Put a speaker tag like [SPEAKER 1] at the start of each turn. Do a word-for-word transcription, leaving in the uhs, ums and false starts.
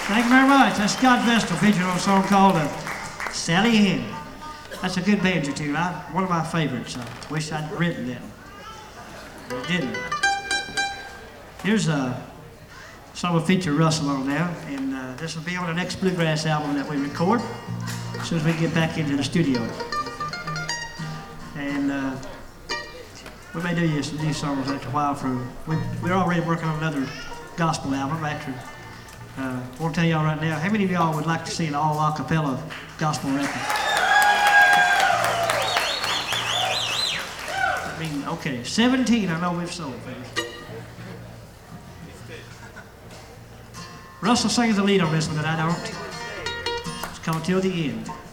[SPEAKER 1] Thank you very much. That's Scott Vestal featuring on a song called uh, Sally Hen. That's a good banjo tune. I, one of my favorites. I wish I'd written that. I didn't. Here's a song will feature Russell on now, and uh, this will be on the next bluegrass album that we record as soon as we get back into the studio. And uh, we may do you some new songs after a while. For we, we're already working on another gospel album. After, uh, I want to tell y'all right now, how many of y'all would like to see an all a cappella gospel record? I mean, okay, seventeen. I know we've sold, fellas. Russell sings the lead on this one, but I don't. It's called Till the End.